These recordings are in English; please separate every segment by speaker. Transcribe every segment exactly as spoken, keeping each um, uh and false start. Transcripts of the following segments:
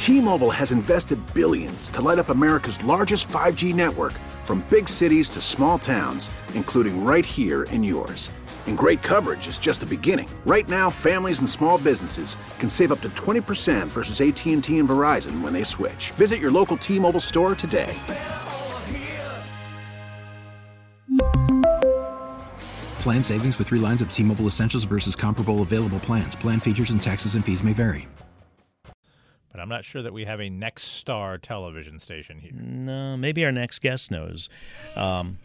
Speaker 1: T-Mobile has invested billions to light up America's largest five G network, from big cities to small towns, including right here in yours. And great coverage is just the beginning. Right now, families and small businesses can save up to twenty percent versus A T and T and Verizon when they switch. Visit your local T-Mobile store today.
Speaker 2: Plan savings with three lines of T-Mobile Essentials versus comparable available plans. Plan features and taxes and fees may vary.
Speaker 3: But I'm not sure that we have a Next Star television station here.
Speaker 4: No, maybe our next guest knows. Um,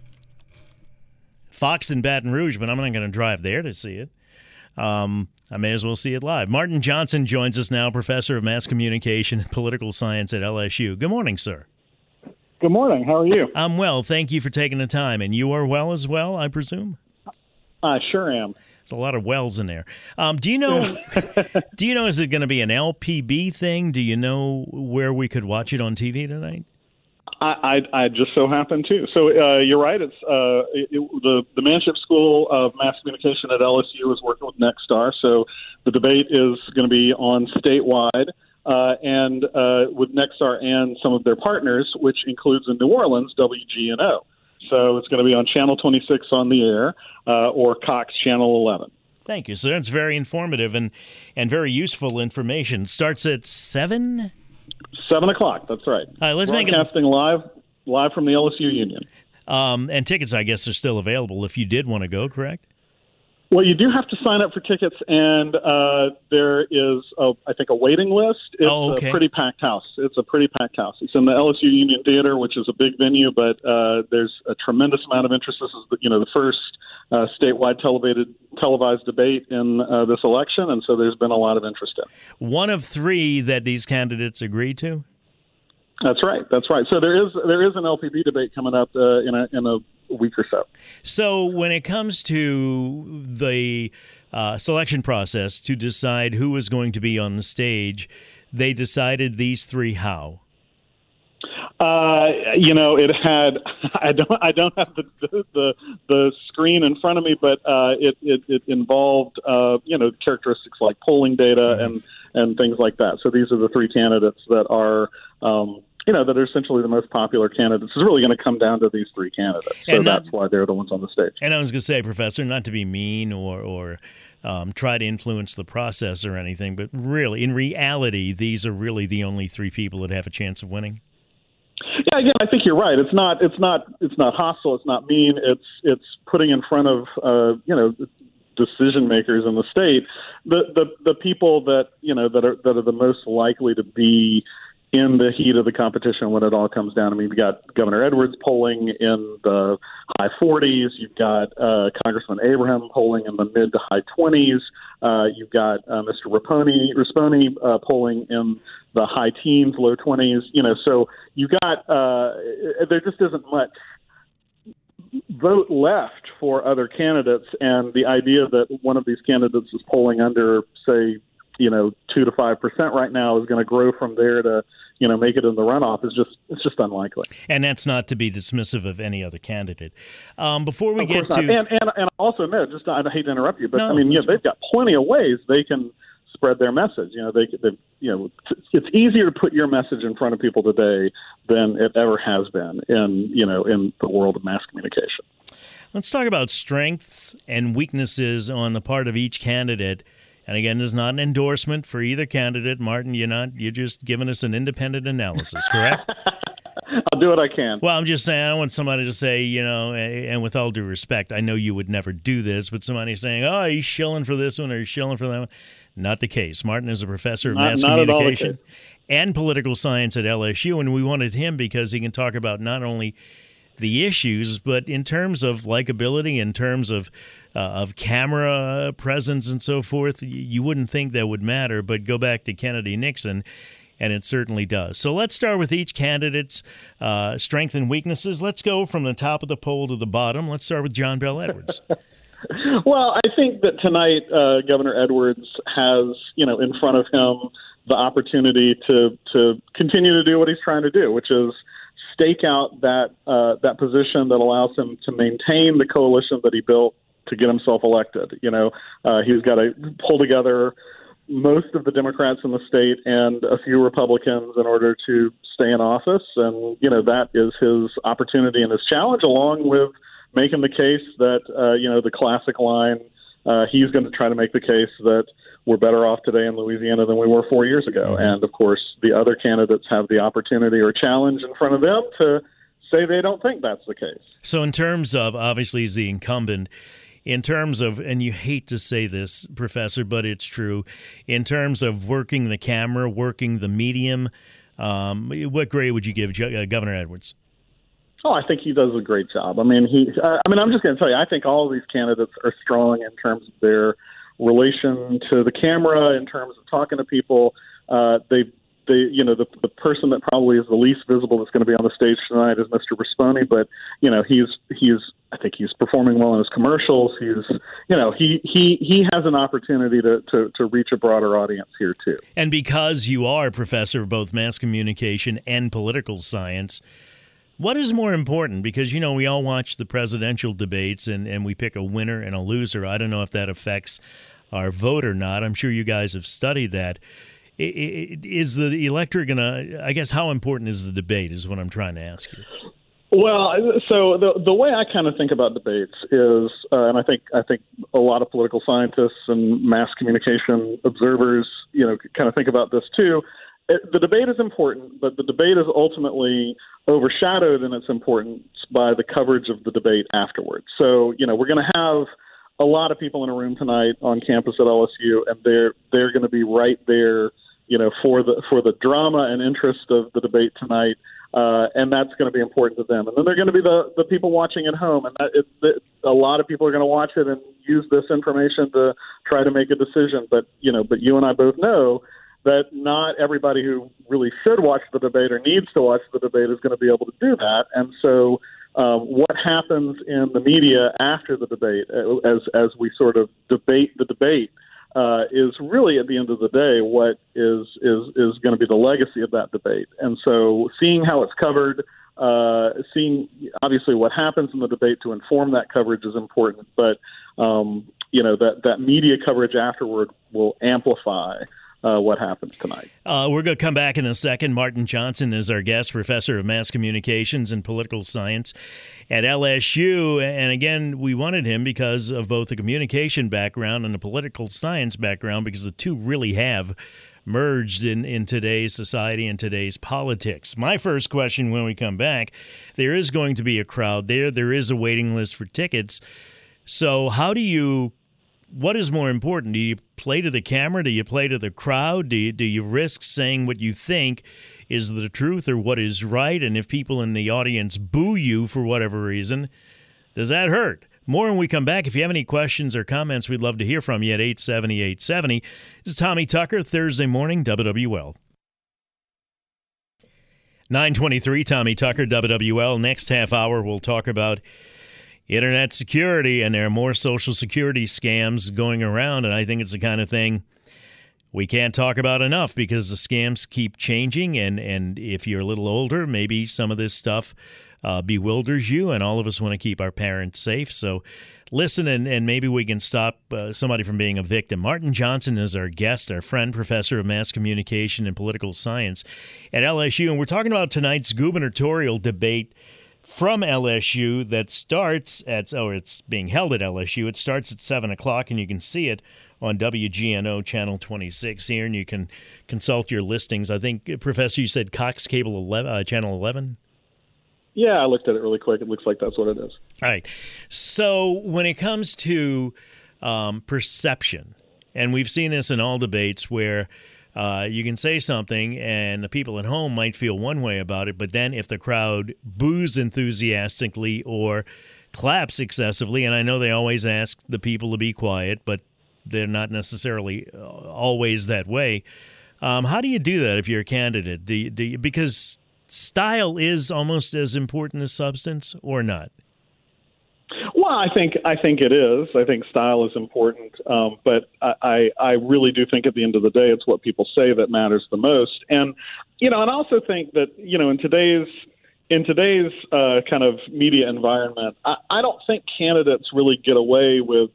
Speaker 4: Fox in Baton Rouge, but I'm not going to drive there to see it. Um, I may as well see it live. Martin Johnson joins us now, professor of mass communication and political science at L S U. Good morning, sir.
Speaker 5: Good morning. How are you?
Speaker 4: I'm well. Thank you for taking the time. And you are well as well, I presume?
Speaker 5: I sure am.
Speaker 4: There's a lot of wells in there. Um, do you know, do you know, is it going to be an L P B thing? Do you know where we could watch it on T V tonight?
Speaker 5: I, I, I just so happen to. So uh, you're right. It's uh, it, the the Manship School of Mass Communication at L S U is working with Nexstar. So the debate is going to be on statewide uh, and uh, with Nexstar and some of their partners, which includes in New Orleans W G N O. So it's going to be on Channel twenty-six on the air uh, or Cox Channel eleven.
Speaker 4: Thank you, sir. It's very informative and, and very useful information. Starts at seven?
Speaker 5: seven o'clock, that's right.
Speaker 4: All right, let's make it
Speaker 5: broadcasting live, live from the L S U Union.
Speaker 4: Um, and tickets, I guess, are still available if you did want to go, correct?
Speaker 5: Well, you do have to sign up for tickets, and uh, there is, a, I think, a waiting list. It's
Speaker 4: oh, okay.
Speaker 5: a pretty packed house. It's a pretty packed house. It's in the L S U Union Theater, which is a big venue, but uh, there's a tremendous amount of interest. This is, you know, the first uh, statewide televised televised debate in uh, this election, and so there's been a lot of interest in.
Speaker 4: One of three that these candidates agree to?
Speaker 5: That's right. That's right. So there is there is an L P B debate coming up uh, in a in a week or so.
Speaker 4: So when it comes to the uh, selection process to decide who is going to be on the stage, they decided these three how?
Speaker 5: Uh, you know, it had. I don't. I don't have the the the screen in front of me, but uh, it, it it involved uh, you know characteristics like polling data mm-hmm. and and things like that. So these are the three candidates that are. Um, you know, that are essentially the most popular candidates. It's really going to come down to these three candidates. So
Speaker 4: and not,
Speaker 5: that's why they're the ones on the stage.
Speaker 4: And I was going to say, Professor, not to be mean or, or um, try to influence the process or anything, but really, in reality, these are really the only three people that have a chance of winning.
Speaker 5: Yeah, again, I think you're right. It's not, it's not, it's not hostile. It's not mean. It's, it's putting in front of, uh, you know, decision makers in the state, the, the, the people that, you know, that are, that are the most likely to be in the heat of the competition when it all comes down. I mean, you've got Governor Edwards polling in the high forties. You've got uh, Congressman Abraham polling in the mid to high twenties. Uh, you've got uh, Mister Rasponi, Rasponi uh, polling in the high teens, low twenties. You know, so you got uh, there just isn't much vote left for other candidates, and the idea that one of these candidates is polling under, say, you know, two to five percent right now is going to grow from there to, you know, make it in the runoff is just it's just unlikely.
Speaker 4: And that's not to be dismissive of any other candidate. Um, before we
Speaker 5: of
Speaker 4: get
Speaker 5: course
Speaker 4: to,
Speaker 5: not. and and and also no, just I hate to interrupt you, but
Speaker 4: no,
Speaker 5: I mean, yeah, they've got plenty of ways they can spread their message. You know, they, they you know, it's easier to put your message in front of people today than it ever has been in you know in the world of mass communication.
Speaker 4: Let's talk about strengths and weaknesses on the part of each candidate. And again, this is not an endorsement for either candidate. Martin, you're not, you're just giving us an independent analysis, correct?
Speaker 5: I'll do what I can.
Speaker 4: Well, I'm just saying, I don't want somebody to say, you know, and with all due respect, I know you would never do this, but somebody saying, oh, he's shilling for this one or he's shilling for that one. Not the case. Martin is a professor of
Speaker 5: not,
Speaker 4: mass
Speaker 5: not
Speaker 4: communication and political science at L S U, and we wanted him because he can talk about not only the issues, but in terms of likability, in terms of uh, of camera presence and so forth, you wouldn't think that would matter, but go back to Kennedy Nixon, and it certainly does. So let's start with each candidate's uh, strengths and weaknesses. Let's go from the top of the poll to the bottom. Let's start with John Bel Edwards.
Speaker 5: Well, I think that tonight uh, Governor Edwards has, you know, in front of him the opportunity to to continue to do what he's trying to do, which is stake out that uh, that position that allows him to maintain the coalition that he built to get himself elected. You know, uh, he's got to pull together most of the Democrats in the state and a few Republicans in order to stay in office. And, you know, that is his opportunity and his challenge, along with making the case that, uh, you know, the classic line, uh, he's going to try to make the case that we're better off today in Louisiana than we were four years ago. Mm-hmm. And, of course, the other candidates have the opportunity or challenge in front of them to say they don't think that's the case.
Speaker 4: So in terms of, obviously, he's the incumbent, in terms of, and you hate to say this, Professor, but it's true, in terms of working the camera, working the medium, um, what grade would you give uh, Governor Edwards?
Speaker 5: Oh, I think he does a great job. I mean, he. Uh, I mean, I'm just going to tell you, I think all of these candidates are strong in terms of their relation to the camera, in terms of talking to people. Uh, they, they, you know, the the person that probably is the least visible that's going to be on the stage tonight is Mister Risponi, but you know, he's he's. I think he's performing well in his commercials. He's, you know, he he he has an opportunity to, to, to reach a broader audience here, too.
Speaker 4: And because you are a professor of both mass communication and political science, what is more important? Because, you know, we all watch the presidential debates and, and we pick a winner and a loser. I don't know if that affects our vote or not. I'm sure you guys have studied that. Is the electorate going to, I guess, how important is the debate is what I'm trying to ask you.
Speaker 5: Well, so the the way I kind of think about debates is, uh, and I think I think a lot of political scientists and mass communication observers, you know, kind of think about this too. It, the debate is important, but the debate is ultimately overshadowed in its importance by the coverage of the debate afterwards. So, you know, we're going to have a lot of people in a room tonight on campus at L S U, and they're they're going to be right there, you know, for the for the drama and interest of the debate tonight. Uh, and that's going to be important to them. And then they're going to be the, the people watching at home. And that, it, it, a lot of people are going to watch it and use this information to try to make a decision. But, you know, but you and I both know that not everybody who really should watch the debate or needs to watch the debate is going to be able to do that. And so um, what happens in the media after the debate, as as we sort of debate the debate, Uh, is really at the end of the day what is is is going to be the legacy of that debate. And so seeing how it's covered, uh, seeing obviously what happens in the debate to inform that coverage is important. But um, you know that that media coverage afterward will amplify Uh, what happens tonight.
Speaker 4: Uh, we're going to come back in a second. Martin Johnson is our guest, professor of mass communications and political science at L S U. And again, we wanted him because of both the communication background and the political science background, because the two really have merged in, in today's society and today's politics. My first question when we come back, there is going to be a crowd there. There is a waiting list for tickets. So how do you What is more important? Do you play to the camera? Do you play to the crowd? Do you, do you risk saying what you think is the truth or what is right? And if people in the audience boo you for whatever reason, does that hurt? More when we come back. If you have any questions or comments, we'd love to hear from you at eight seventy, eight seventy. This is Tommy Tucker, Thursday morning, W W L. nine twenty-three, Tommy Tucker, W W L. Next half hour, we'll talk about internet security, and there are more social security scams going around, and I think it's the kind of thing we can't talk about enough because the scams keep changing, and, and if you're a little older, maybe some of this stuff uh, bewilders you, and all of us want to keep our parents safe. So listen, and, and maybe we can stop uh, somebody from being a victim. Martin Johnson is our guest, our friend, professor of mass communication and political science at L S U, and we're talking about tonight's gubernatorial debate from L S U that starts at, oh, it's being held at L S U. It starts at seven o'clock, and you can see it on W G N O Channel twenty-six here, and you can consult your listings. I think, Professor, you said Cox Cable eleven, uh, Channel eleven?
Speaker 5: Yeah, I looked at it really quick. It looks like that's what it is.
Speaker 4: All right. So when it comes to um, perception, and we've seen this in all debates where Uh, you can say something and the people at home might feel one way about it, but then if the crowd boos enthusiastically or claps excessively, and I know they always ask the people to be quiet, but they're not necessarily always that way. Um, how do you do that if you're a candidate? Do you, do you, because style is almost as important as substance, or not?
Speaker 5: Well, I think I think it is. I think style is important, um, but I, I really do think at the end of the day, it's what people say that matters the most. And you know, and I also think that you know, in today's in today's uh, kind of media environment, I, I don't think candidates really get away with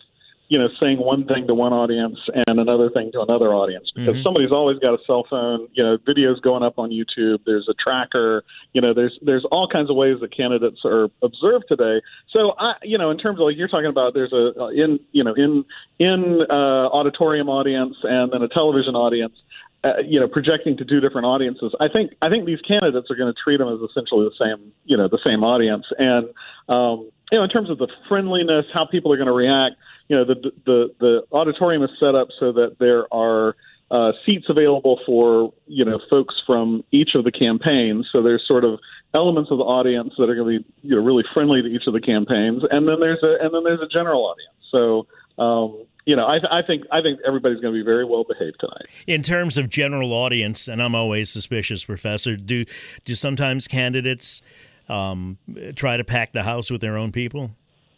Speaker 5: you know, saying one thing to one audience and another thing to another audience, because mm-hmm. somebody's always got a cell phone, you know, videos going up on YouTube, there's a tracker, you know, there's there's all kinds of ways that candidates are observed today. So, I, you know, in terms of like you're talking about, there's a in, you know, in in uh, auditorium audience and then a television audience, uh, you know, projecting to two different audiences. I think I think these candidates are going to treat them as essentially the same, you know, the same audience. And, um, you know, in terms of the friendliness, how people are going to react, you know, the, the the auditorium is set up so that there are uh, seats available for, you know, folks from each of the campaigns. So there's sort of elements of the audience that are going to be, you know, really friendly to each of the campaigns, and then there's a and then there's a general audience. So, um, you know, I, I think I think everybody's going to be very well behaved tonight.
Speaker 4: In terms of general audience, and I'm always suspicious, Professor, do do sometimes candidates um, try to pack the house with their own people?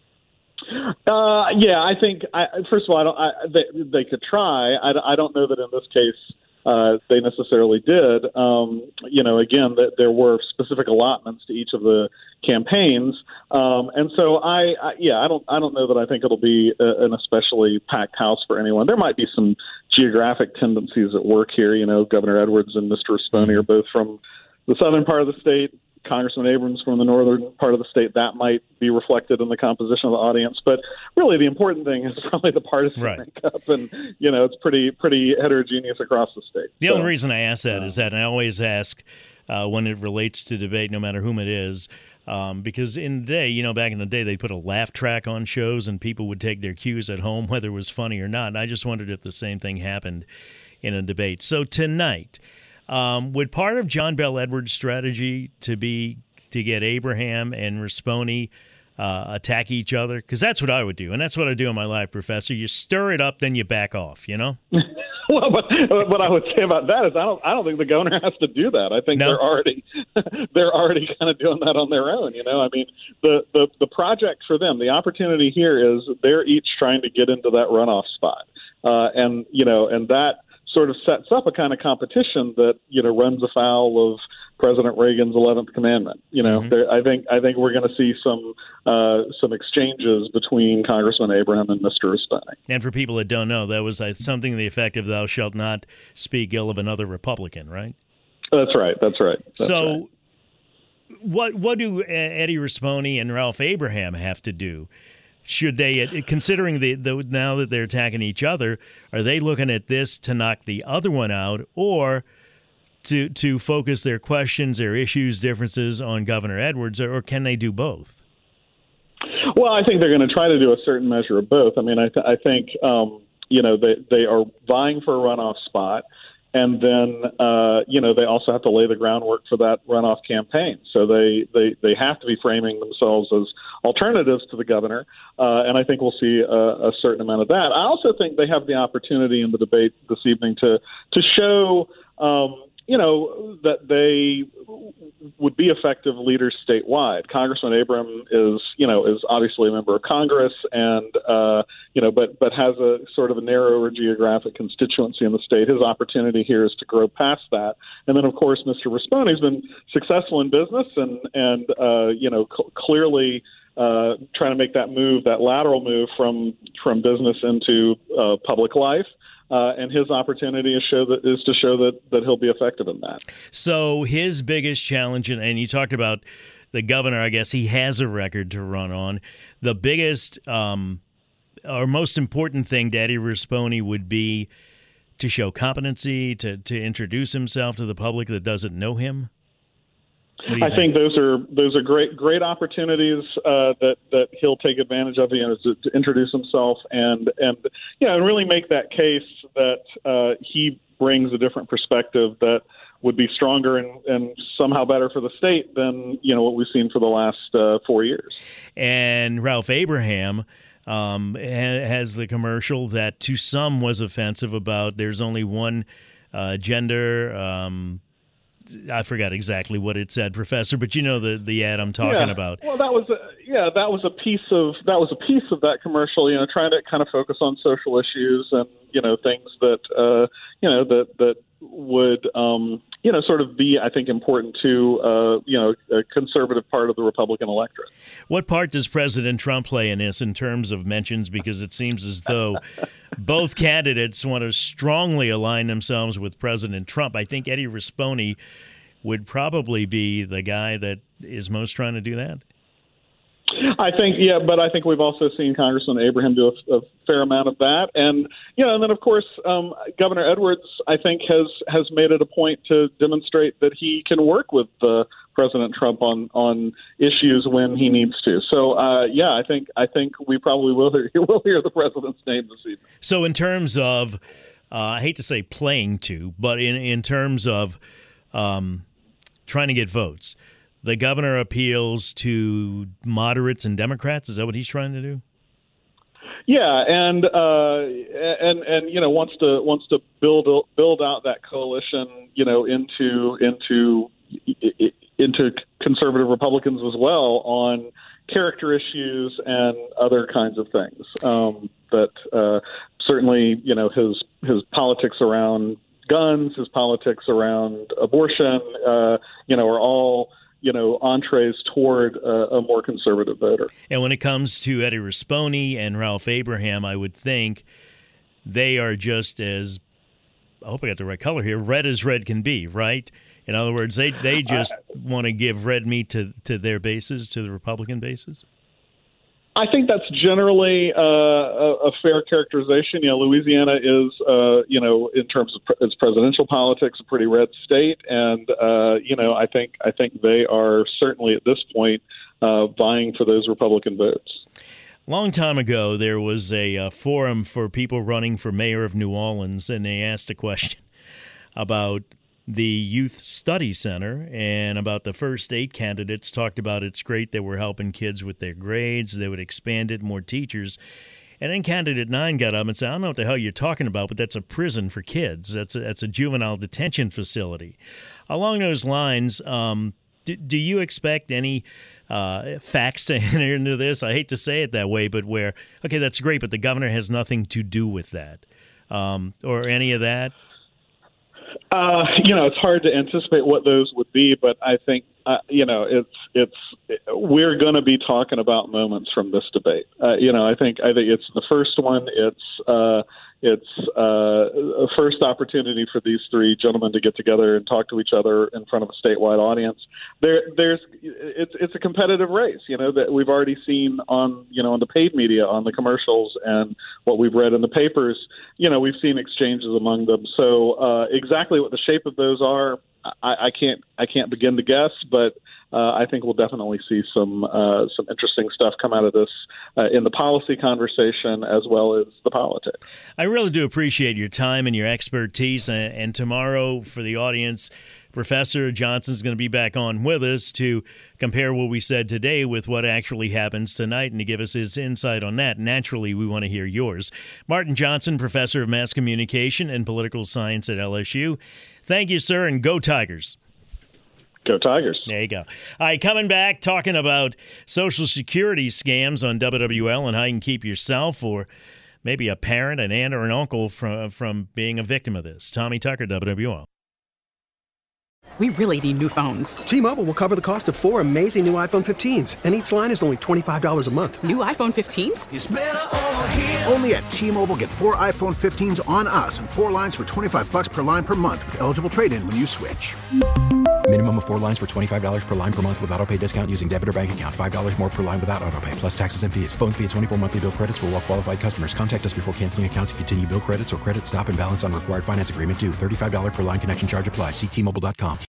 Speaker 5: Uh, yeah, I think, I, first of all, I don't, I, they, they could try. I, I don't know that in this case uh, they necessarily did. Um, you know, again, that there were specific allotments to each of the campaigns. Um, and so, I, I, yeah, I don't I don't know that I think it'll be a, an especially packed house for anyone. There might be some geographic tendencies at work here. You know, Governor Edwards and Mister Rispone are both from the southern part of the state. Congressman Abrams from the northern part of the state, that might be reflected in the composition of the audience. But really the important thing is probably the partisan
Speaker 4: right.
Speaker 5: makeup. And, you know, it's pretty pretty heterogeneous across the state.
Speaker 4: The
Speaker 5: so,
Speaker 4: only reason I ask that uh, is that I always ask uh, when it relates to debate, no matter whom it is, um, because in the day, you know, back in the day, they put a laugh track on shows and people would take their cues at home, whether it was funny or not. And I just wondered if the same thing happened in a debate. So tonight, Um, would part of John Bel Edwards' strategy to be to get Abraham and Rispone uh, attack each other? Because that's what I would do, and that's what I do in my life, Professor. You stir it up, then you back off. You know.
Speaker 5: Well, but what I would say about that is I don't I don't think the governor has to do that. I think no. they're already they're already kind of doing that on their own. You know, I mean, the, the the project for them, the opportunity here is they're each trying to get into that runoff spot, uh, and you know, and that sort of sets up a kind of competition that, you know, runs afoul of President Reagan's eleventh commandment. You know, mm-hmm. there, I think I think we're going to see some uh, some exchanges between Congressman Abraham and Mister Rispone.
Speaker 4: And for people that don't know, that was uh, something to the effect of "Thou shalt not speak ill of another Republican," right?
Speaker 5: That's right. That's right. That's
Speaker 4: so,
Speaker 5: right.
Speaker 4: what what do Eddie Rispone and Ralph Abraham have to do? Should they, considering the, the now that they're attacking each other, are they looking at this to knock the other one out, or to to focus their questions, their issues, differences on Governor Edwards, or, or can they do both?
Speaker 5: Well, I think they're going to try to do a certain measure of both. I mean, I, th- I think um, you know they they are vying for a runoff spot. And then, uh, you know, they also have to lay the groundwork for that runoff campaign. So they, they, they have to be framing themselves as alternatives to the governor. Uh, and I think we'll see a, a certain amount of that. I also think they have the opportunity in the debate this evening to to show, um, you know, that they would be effective leaders statewide. Congressman Abraham is, you know, is obviously a member of Congress, and uh, you know, but but has a sort of a narrower geographic constituency in the state. His opportunity here is to grow past that. And then, of course, Mister Rispone has been successful in business, and and uh, you know, cl- clearly. Uh, trying to make that move, that lateral move from from business into uh, public life. Uh, and his opportunity is, show that, is to show that, that he'll be effective in that.
Speaker 4: So his biggest challenge, and, and you talked about the governor, I guess he has a record to run on. The biggest um, or most important thing to Eddie Rispone would be to show competency, to, to introduce himself to the public that doesn't know him?
Speaker 5: I think? think those are those are great great opportunities uh, that that he'll take advantage of, you know, to, to introduce himself and and you know and really make that case that uh, he brings a different perspective that would be stronger and, and somehow better for the state than, you know, what we've seen for the last uh, four years.
Speaker 4: And Ralph Abraham um, ha- has the commercial that to some was offensive about there's only one uh, gender. Um, I forgot exactly what it said, Professor, but you know the the ad I'm talking
Speaker 5: yeah.
Speaker 4: about.
Speaker 5: Well, that was a, yeah, that was a piece of that was a piece of that commercial. You know, trying to kind of focus on social issues and you know things that uh, you know that that would um, you know sort of be, I think, important to uh, you know a conservative part of the Republican electorate.
Speaker 4: What part does President Trump play in this in terms of mentions? Because it seems as though both candidates want to strongly align themselves with President Trump. I think Eddie Rispone would probably be the guy that is most trying to do that.
Speaker 5: I think, yeah, but I think we've also seen Congressman Abraham do a, a fair amount of that, and you know, and then of course, um, Governor Edwards, I think, has has made it a point to demonstrate that he can work with uh, President Trump on on issues when he needs to. So, uh, yeah, I think I think we probably will hear, will hear the president's name this evening.
Speaker 4: So, in terms of, uh, I hate to say playing to, but in in terms of um, trying to get votes. The governor appeals to moderates and Democrats. Is that what he's trying to do?
Speaker 5: Yeah, and uh, and and you know wants to wants to build build out that coalition, you know, into into into conservative Republicans as well on character issues and other kinds of things. Um, that uh, certainly, you know, his his politics around guns, his politics around abortion, uh, you know, are all, you know, entrees toward a, a more conservative voter.
Speaker 4: And when it comes to Eddie Rispone and Ralph Abraham, I would think they are just as, I hope I got the right color here, red as red can be, right? In other words, they, they just uh, want to give red meat to, to their bases, to the Republican bases?
Speaker 5: I think that's generally uh, a, a fair characterization. You know, Louisiana is, uh, you know, in terms of pre- its presidential politics, a pretty red state, and uh, you know, I think I think they are certainly at this point uh, vying for those Republican votes.
Speaker 4: Long time ago, there was a, a forum for people running for mayor of New Orleans, and they asked a question about the Youth Study Center and about the first eight candidates talked about it's great that we're helping kids with their grades. They would expand it, more teachers. And then candidate nine got up and said, I don't know what the hell you're talking about, but that's a prison for kids. That's a, that's a juvenile detention facility. Along those lines, um, do, do you expect any uh, facts to enter into this? I hate to say it that way, but where, okay, that's great, but the governor has nothing to do with that, um, or any of that?
Speaker 5: Uh, you know, it's hard to anticipate what those would be, but I think, uh, you know, it's it's we're going to be talking about moments from this debate. Uh, you know, I think I think it's the first one. It's uh, it's uh, a first opportunity for these three gentlemen to get together and talk to each other in front of a statewide audience. There, there's it's it's a competitive race. You know, that we've already seen on you know on the paid media, on the commercials, and what we've read in the papers. You know, we've seen exchanges among them. So uh, exactly what the shape of those are, I, I can't I can't begin to guess, but uh, I think we'll definitely see some uh, some interesting stuff come out of this uh, in the policy conversation as well as the politics.
Speaker 4: I really do appreciate your time and your expertise. And, and tomorrow, for the audience, Professor Johnson's going to be back on with us to compare what we said today with what actually happens tonight and to give us his insight on that. Naturally, we want to hear yours. Martin Johnson, Professor of Mass Communication and Political Science at L S U. Thank you, sir, and go Tigers.
Speaker 5: Go Tigers.
Speaker 4: There you go. All right, coming back, talking about Social Security scams on W W L and how you can keep yourself or maybe a parent, an aunt, or an uncle from, from being a victim of this. Tommy Tucker, W W L.
Speaker 6: We really need new phones.
Speaker 7: T-Mobile will cover the cost of four amazing new iPhone fifteens, and each line is only twenty-five dollars a month.
Speaker 6: New iPhone fifteens?
Speaker 1: It's better over here. Only at T-Mobile, get four iPhone fifteens on us and four lines for twenty-five dollars per line per month with eligible trade-in when you switch.
Speaker 2: Minimum of four lines for twenty-five dollars per line per month with autopay discount using debit or bank account. five dollars more per line without autopay, plus taxes and fees. Phone fee at twenty-four monthly bill credits for well-qualified customers. Contact us before canceling account to continue bill credits or credit stop and balance on required finance agreement due. thirty-five dollars per line connection charge applies. See T Mobile dot com.